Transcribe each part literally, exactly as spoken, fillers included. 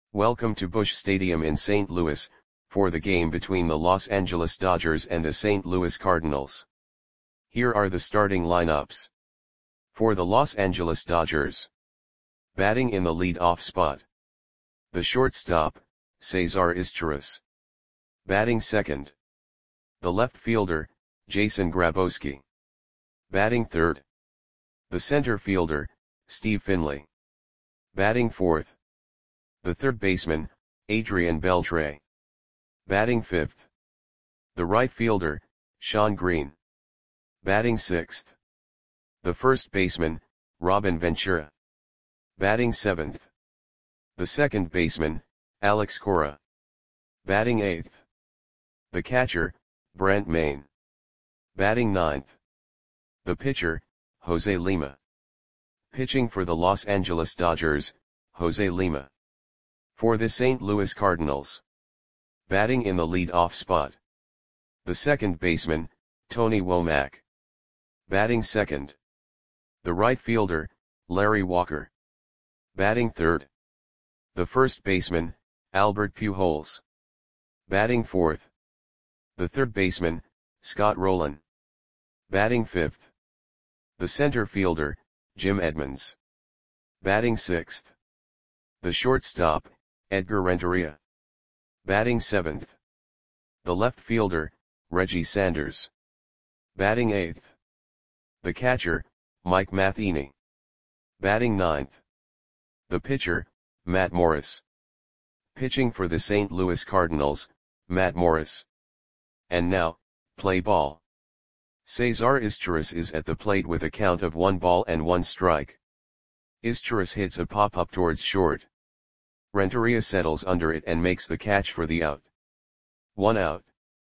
Welcome to Busch Stadium in Saint Louis, for the game between the Los Angeles Dodgers and the Saint Louis Cardinals. Here are the starting lineups. For the Los Angeles Dodgers. Batting in the lead-off spot. The shortstop, Cesar Izturis. Batting second. The left fielder, Jason Grabowski. Batting third. The center fielder, Steve Finley. Batting fourth. The third baseman, Adrian Beltre. Batting fifth. The right fielder, Shawn Green. Batting sixth. The first baseman, Robin Ventura. Batting seventh. The second baseman, Alex Cora. Batting eighth. The catcher, Brent Mayne. Batting ninth. The pitcher, Jose Lima. Pitching for the Los Angeles Dodgers, Jose Lima. For the Saint Louis Cardinals. Batting in the lead-off spot. The second baseman, Tony Womack. Batting second. The right fielder, Larry Walker. Batting third. The first baseman, Albert Pujols. Batting fourth. The third baseman, Scott Rolen. Batting fifth. The center fielder, Jim Edmonds. Batting sixth. The shortstop, Edgar Renteria. Batting seventh. The left fielder, Reggie Sanders. Batting eighth. The catcher, Mike Matheny. Batting ninth. The pitcher, Matt Morris. Pitching for the Saint Louis Cardinals, Matt Morris. And now, play ball. Cesar Izturis is at the plate with a count of one ball and one strike. Izturis hits a pop-up towards short. Renteria settles under it and makes the catch for the out. One out.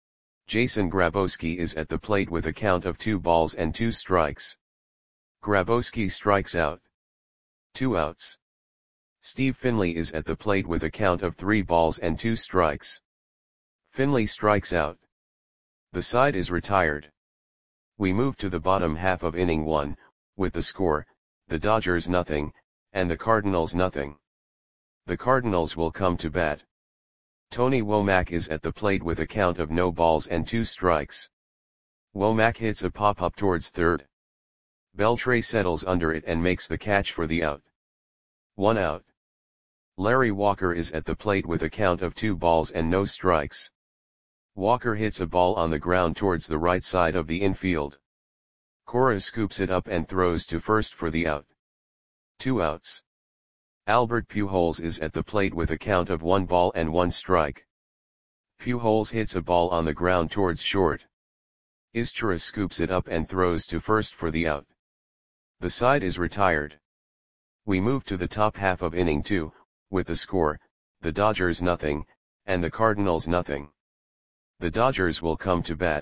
Jason Grabowski is at the plate with a count of two balls and two strikes. Grabowski strikes out. Two outs. Steve Finley is at the plate with a count of three balls and two strikes. Finley strikes out. The side is retired. We move to the bottom half of inning one, with the score, the Dodgers nothing, and the Cardinals nothing. The Cardinals will come to bat. Tony Womack is at the plate with a count of no balls and two strikes. Womack hits a pop-up towards third. Beltre settles under it and makes the catch for the out. One out. Larry Walker is at the plate with a count of two balls and no strikes. Walker hits a ball on the ground towards the right side of the infield. Cora scoops it up and throws to first for the out. Two outs. Albert Pujols is at the plate with a count of one ball and one strike. Pujols hits a ball on the ground towards short. Izturis scoops it up and throws to first for the out. The side is retired. We move to the top half of inning two, with the score, the Dodgers nothing, and the Cardinals nothing. The Dodgers will come to bat.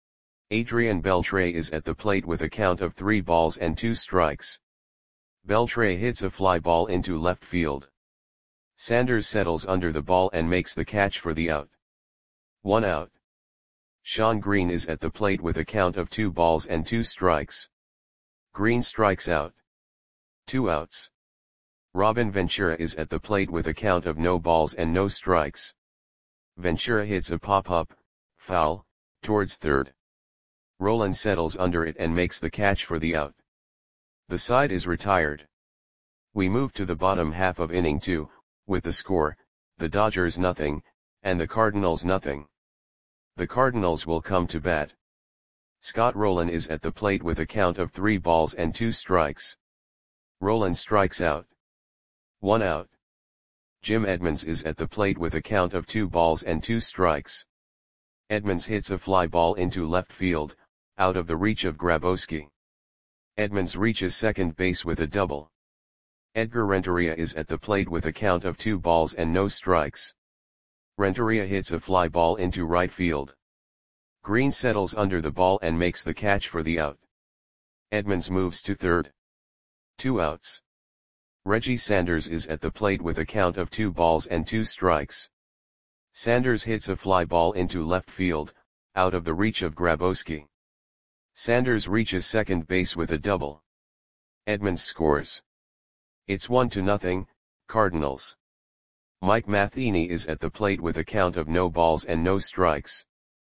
Adrian Beltre is at the plate with a count of three balls and two strikes. Beltre hits a fly ball into left field. Sanders settles under the ball and makes the catch for the out. One out. Shawn Green is at the plate with a count of two balls and two strikes. Green strikes out. Two outs. Robin Ventura is at the plate with a count of no balls and no strikes. Ventura hits a pop-up, foul, towards third. Rolen settles under it and makes the catch for the out. The side is retired. We move to the bottom half of inning two, with the score, the Dodgers nothing, and the Cardinals nothing. The Cardinals will come to bat. Scott Rolen is at the plate with a count of three balls and two strikes. Rolen strikes out. One out. Jim Edmonds is at the plate with a count of two balls and two strikes. Edmonds hits a fly ball into left field, out of the reach of Grabowski. Edmonds reaches second base with a double. Edgar Renteria is at the plate with a count of two balls and no strikes. Renteria hits a fly ball into right field. Green settles under the ball and makes the catch for the out. Edmonds moves to third. Two outs. Reggie Sanders is at the plate with a count of two balls and two strikes. Sanders hits a fly ball into left field, out of the reach of Grabowski. Sanders reaches second base with a double. Edmonds scores. It's one to nothing, Cardinals. Mike Matheny is at the plate with a count of no balls and no strikes.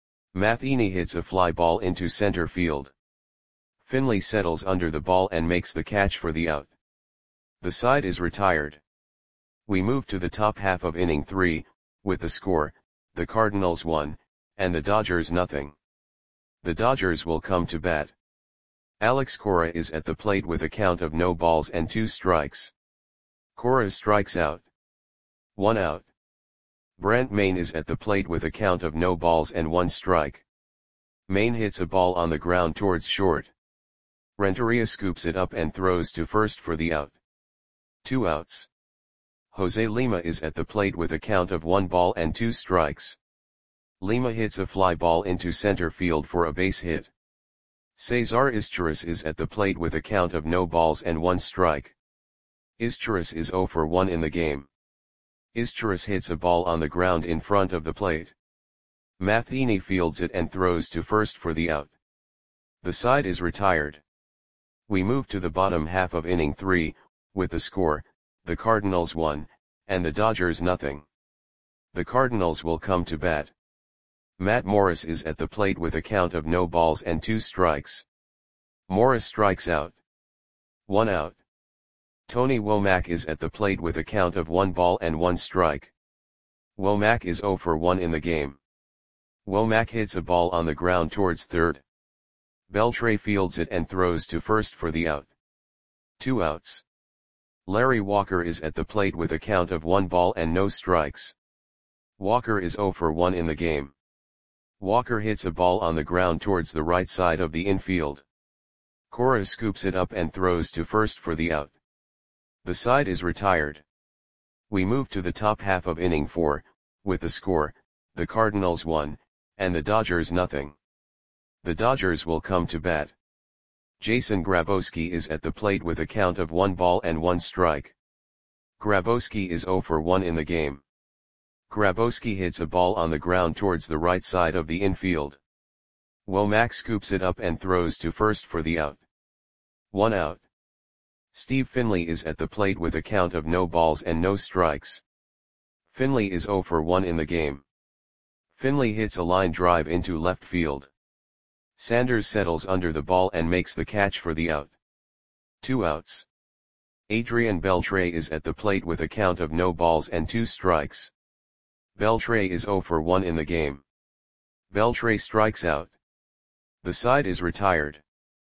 Matheny hits a fly ball into center field. Finley settles under the ball and makes the catch for the out. The side is retired. We move to the top half of inning three, with the score, the Cardinals one, and the Dodgers nothing. The Dodgers will come to bat. Alex Cora is at the plate with a count of no balls and two strikes. Cora strikes out. One out. Brent Mayne is at the plate with a count of no balls and one strike. Mayne hits a ball on the ground towards short. Renteria scoops it up and throws to first for the out. Two outs. Jose Lima is at the plate with a count of one ball and two strikes. Lima hits a fly ball into center field for a base hit. Cesar Izturis is at the plate with a count of no balls and one strike. Izturis is zero for one in the game. Izturis hits a ball on the ground in front of the plate. Matheny fields it and throws to first for the out. The side is retired. We move to the bottom half of inning three, with the score, the Cardinals one, and the Dodgers nothing. The Cardinals will come to bat. Matt Morris is at the plate with a count of no balls and two strikes. Morris strikes out. One out. Tony Womack is at the plate with a count of one ball and one strike. Womack is zero for one in the game. Womack hits a ball on the ground towards third. Beltre fields it and throws to first for the out. Two outs. Larry Walker is at the plate with a count of one ball and no strikes. Walker is zero for one in the game. Walker hits a ball on the ground towards the right side of the infield. Cora scoops it up and throws to first for the out. The side is retired. We move to the top half of inning four, with the score, the Cardinals one, and the Dodgers nothing. The Dodgers will come to bat. Jason Grabowski is at the plate with a count of one ball and one strike. Grabowski is zero for one in the game. Grabowski hits a ball on the ground towards the right side of the infield. Womack scoops it up and throws to first for the out. One out. Steve Finley is at the plate with a count of no balls and no strikes. Finley is zero for one in the game. Finley hits a line drive into left field. Sanders settles under the ball and makes the catch for the out. Two outs. Adrian Beltre is at the plate with a count of no balls and two strikes. Beltre is zero for one in the game. Beltre strikes out. The side is retired.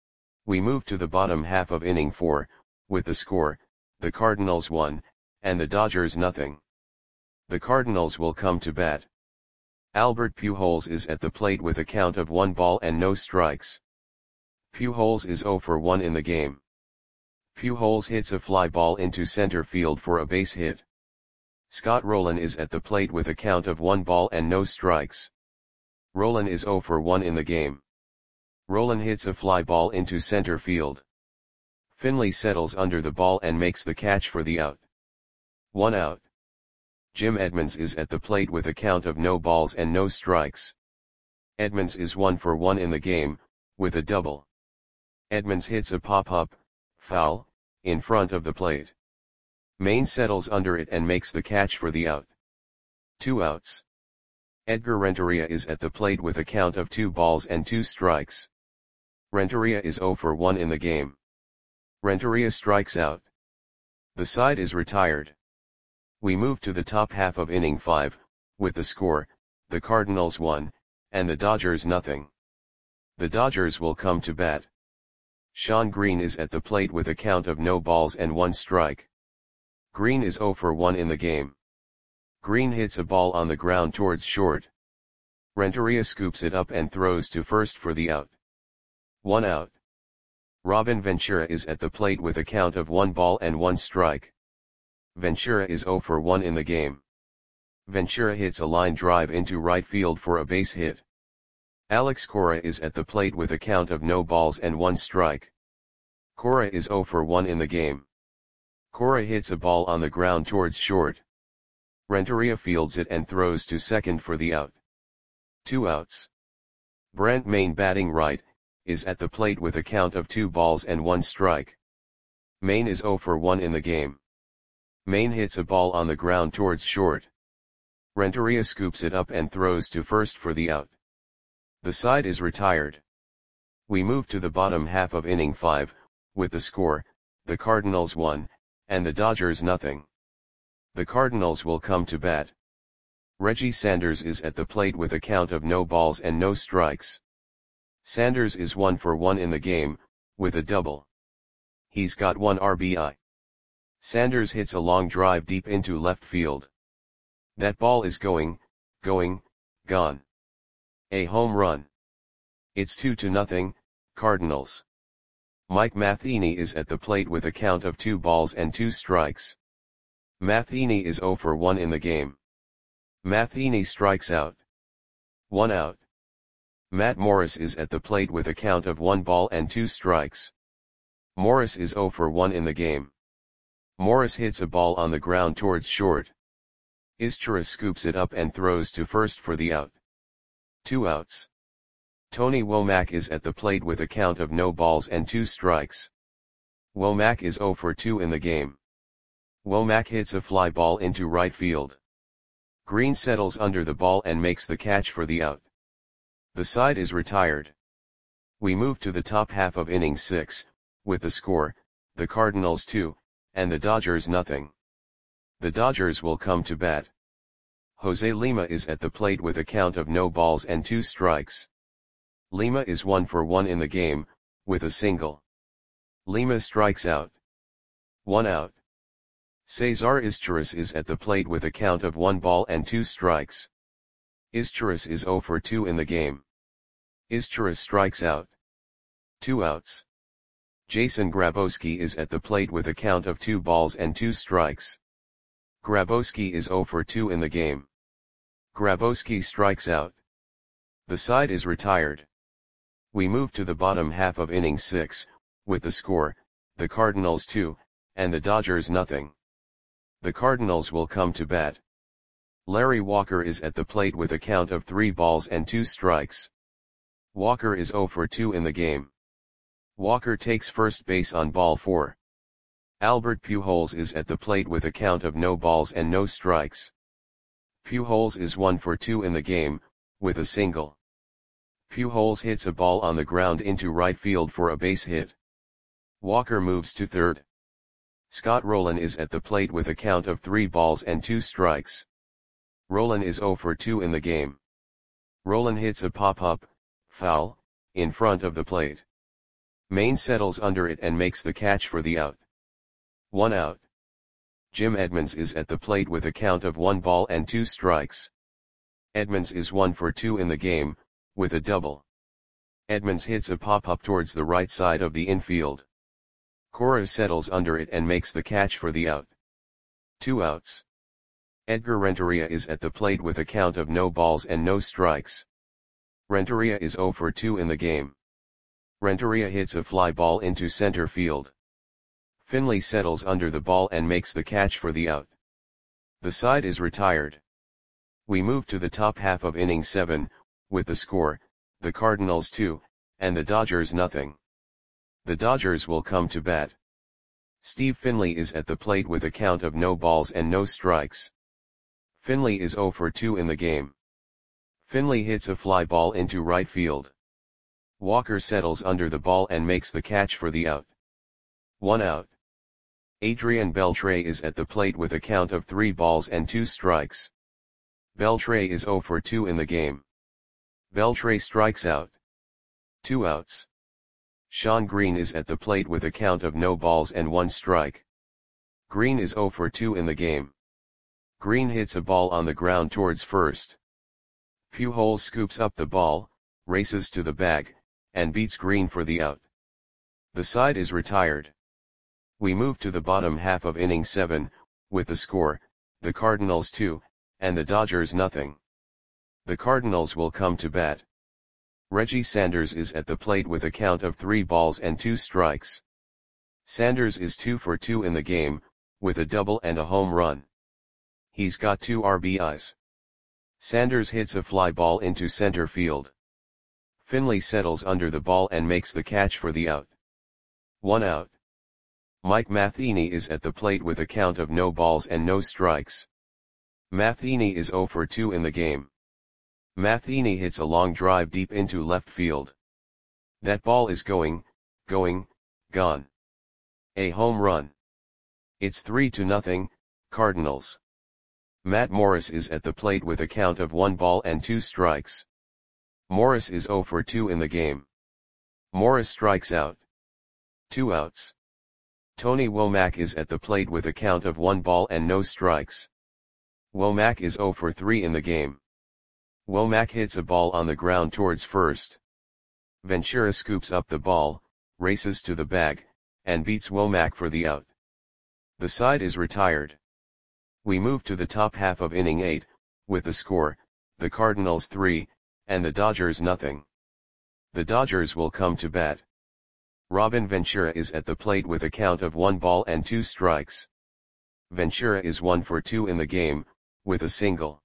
We move to the bottom half of inning four, with the score, the Cardinals one, and the Dodgers nothing. The Cardinals will come to bat. Albert Pujols is at the plate with a count of one ball and no strikes. Pujols is zero for one in the game. Pujols hits a fly ball into center field for a base hit. Scott Rowland is at the plate with a count of one ball and no strikes. Rowland is zero for one in the game. Rowland hits a fly ball into center field. Finley settles under the ball and makes the catch for the out. One out. Jim Edmonds is at the plate with a count of no balls and no strikes. Edmonds is one for one in the game, with a double. Edmonds hits a pop-up, foul, in front of the plate. Mayne settles under it and makes the catch for the out. Two outs. Edgar Renteria is at the plate with a count of two balls and two strikes. Renteria is zero for one in the game. Renteria strikes out. The side is retired. We move to the top half of inning five, with the score, the Cardinals one, and the Dodgers nothing. The Dodgers will come to bat. Sean Green is at the plate with a count of no balls and one strike. Green is zero for one in the game. Green hits a ball on the ground towards short. Renteria scoops it up and throws to first for the out. One out. Robin Ventura is at the plate with a count of one ball and one strike. Ventura is zero for one in the game. Ventura hits a line drive into right field for a base hit. Alex Cora is at the plate with a count of no balls and one strike. Cora is zero for one in the game. Cora hits a ball on the ground towards short. Renteria fields it and throws to second for the out. Two outs. Brent Mayne, batting right, is at the plate with a count of two balls and one strike. Mayne is zero for one in the game. Maine hits a ball on the ground towards short. Renteria scoops it up and throws to first for the out. The side is retired. We move to the bottom half of inning five, with the score, the Cardinals one, and the Dodgers nothing. The Cardinals will come to bat. Reggie Sanders is at the plate with a count of no balls and no strikes. Sanders is one for one in the game, with a double. He's got one R B I. Sanders hits a long drive deep into left field. That ball is going, going, gone. A home run. It's two to nothing, Cardinals. Mike Matheny is at the plate with a count of two balls and two strikes. Matheny is zero for one in the game. Matheny strikes out. One out. Matt Morris is at the plate with a count of one ball and two strikes. Morris is zero for one in the game. Morris hits a ball on the ground towards short. Izturis scoops it up and throws to first for the out. Two outs. Tony Womack is at the plate with a count of no balls and two strikes. Womack is zero for two in the game. Womack hits a fly ball into right field. Green settles under the ball and makes the catch for the out. The side is retired. We move to the top half of inning six, with the score, the Cardinals two, and the Dodgers nothing. The Dodgers will come to bat. Jose Lima is at the plate with a count of no balls and two strikes. Lima is one for one in the game, with a single. Lima strikes out. One out. Cesar Izturis is at the plate with a count of one ball and two strikes. Izturis is zero for two in the game. Izturis strikes out. Two outs. Jason Grabowski is at the plate with a count of two balls and two strikes. Grabowski is zero for two in the game. Grabowski strikes out. The side is retired. We move to the bottom half of inning six, with the score, the Cardinals two, and the Dodgers nothing. The Cardinals will come to bat. Larry Walker is at the plate with a count of three balls and two strikes. Walker is zero for two in the game. Walker takes first base on ball four. Albert Pujols is at the plate with a count of no balls and no strikes. Pujols is one for two in the game, with a single. Pujols hits a ball on the ground into right field for a base hit. Walker moves to third. Scott Rowland is at the plate with a count of three balls and two strikes. Rowland is zero for two in the game. Rowland hits a pop-up, foul, in front of the plate. Maine settles under it and makes the catch for the out. One out. Jim Edmonds is at the plate with a count of one ball and two strikes. Edmonds is one for two in the game, with a double. Edmonds hits a pop-up towards the right side of the infield. Cora settles under it and makes the catch for the out. Two outs. Edgar Renteria is at the plate with a count of no balls and no strikes. Renteria is zero for two in the game. Renteria hits a fly ball into center field. Finley settles under the ball and makes the catch for the out. The side is retired. We move to the top half of inning seven, with the score, the Cardinals two, and the Dodgers nothing. The Dodgers will come to bat. Steve Finley is at the plate with a count of no balls and no strikes. Finley is zero for two in the game. Finley hits a fly ball into right field. Walker settles under the ball and makes the catch for the out. One out. Adrian Beltre is at the plate with a count of three balls and two strikes. Beltre is zero for two in the game. Beltre strikes out. Two outs. Sean Green is at the plate with a count of no balls and one strike. Green is zero for two in the game. Green hits a ball on the ground towards first. Pujols scoops up the ball, races to the bag, and beats Green for the out. The side is retired. We move to the bottom half of inning seven, with the score, the Cardinals two, and the Dodgers nothing. The Cardinals will come to bat. Reggie Sanders is at the plate with a count of three balls and two strikes. Sanders is two for two in the game, with a double and a home run. He's got two R B Is. Sanders hits a fly ball into center field. Finley settles under the ball and makes the catch for the out. One out. Mike Matheny is at the plate with a count of no balls and no strikes. Matheny is zero for two in the game. Matheny hits a long drive deep into left field. That ball is going, going, gone. A home run. It's three to nothing, Cardinals. Matt Morris is at the plate with a count of one ball and two strikes. Morris is zero for two in the game. Morris strikes out. Two outs. Tony Womack is at the plate with a count of one ball and no strikes. Womack is zero for three in the game. Womack hits a ball on the ground towards first. Ventura scoops up the ball, races to the bag, and beats Womack for the out. The side is retired. We move to the top half of inning eight, with the score, the Cardinals three, and the Dodgers nothing. The Dodgers will come to bat. Robin Ventura is at the plate with a count of one ball and two strikes. Ventura is one for two in the game, with a single.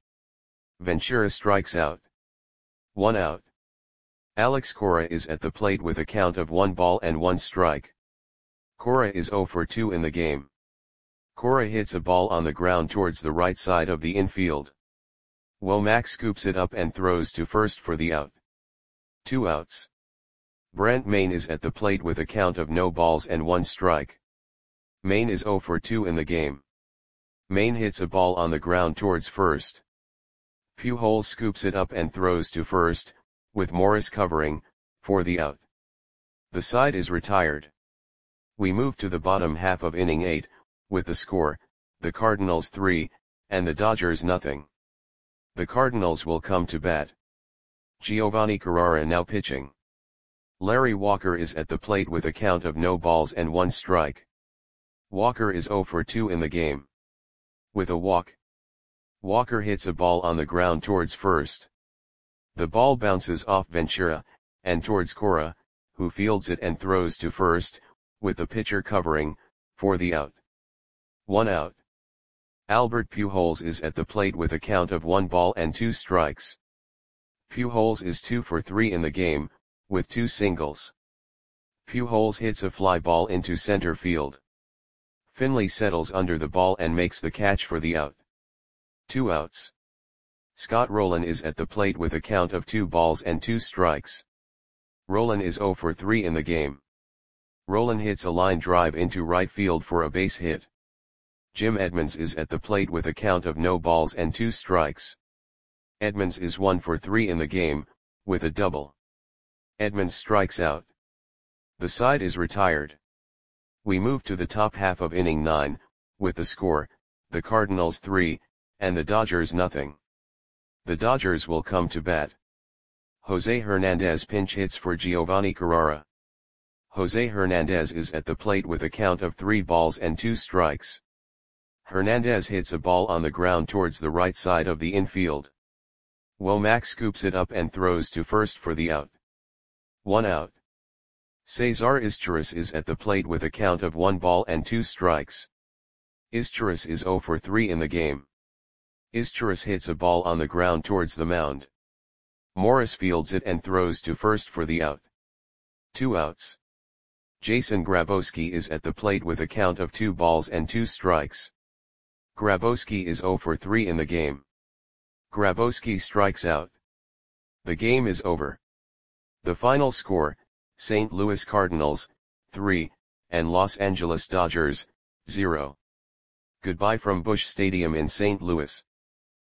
Ventura strikes out. One out. Alex Cora is at the plate with a count of one ball and one strike. Cora is zero for two in the game. Cora hits a ball on the ground towards the right side of the infield. Womack scoops it up and throws to first for the out. Two outs. Brent Mayne is at the plate with a count of no balls and one strike. Mayne is zero for two in the game. Mayne hits a ball on the ground towards first. Pujols scoops it up and throws to first, with Morris covering, for the out. The side is retired. We move to the bottom half of inning eight, with the score, the Cardinals three, and the Dodgers nothing. The Cardinals will come to bat. Giovanni Carrara now pitching. Larry Walker is at the plate with a count of no balls and one strike. Walker is zero for two in the game. With a walk. Walker hits a ball on the ground towards first. The ball bounces off Ventura, and towards Cora, who fields it and throws to first, with the pitcher covering, for the out. One out. Albert Pujols is at the plate with a count of one ball and two strikes. Pujols is two for three in the game, with two singles. Pujols hits a fly ball into center field. Finley settles under the ball and makes the catch for the out. Two outs. Scott Rolen is at the plate with a count of two balls and two strikes. Rolen is zero for three in the game. Rolen hits a line drive into right field for a base hit. Jim Edmonds is at the plate with a count of no balls and two strikes. Edmonds is one for three in the game, with a double. Edmonds strikes out. The side is retired. We move to the top half of inning nine, with the score, the Cardinals three, and the Dodgers nothing. The Dodgers will come to bat. Jose Hernandez pinch hits for Giovanni Carrara. Jose Hernandez is at the plate with a count of three balls and two strikes. Hernandez hits a ball on the ground towards the right side of the infield. Womack scoops it up and throws to first for the out. One out. Cesar Izturis is at the plate with a count of one ball and two strikes. Izturis is zero for three in the game. Izturis hits a ball on the ground towards the mound. Morris fields it and throws to first for the out. Two outs. Jason Grabowski is at the plate with a count of two balls and two strikes. Grabowski is zero for three in the game. Grabowski strikes out. The game is over. The final score, Saint Louis Cardinals, three, and Los Angeles Dodgers, zero. Goodbye from Busch Stadium in Saint Louis.